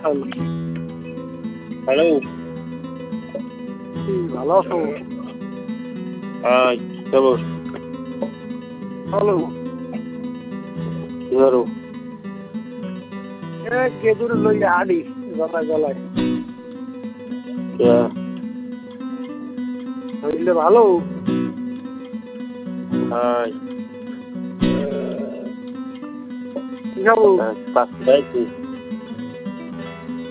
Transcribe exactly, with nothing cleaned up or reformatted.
Hello hello ভালো আছো? হ্যাঁ খবর হ্যালো কি করো? এ কেদুর লইয়া হাডি গলায় গলায় কে হইলে ভালো। হ্যাঁ কি খাবো? পাঁচ খাইছি